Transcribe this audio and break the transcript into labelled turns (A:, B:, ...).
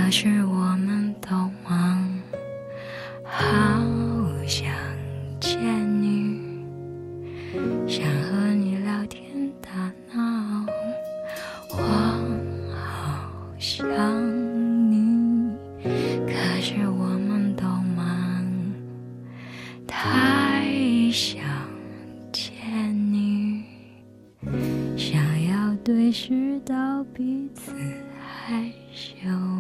A: 可是我们都忙，好想见你，想和你聊天打闹，我好想你，可是我们都忙，太想见你，想要对视到彼此害羞。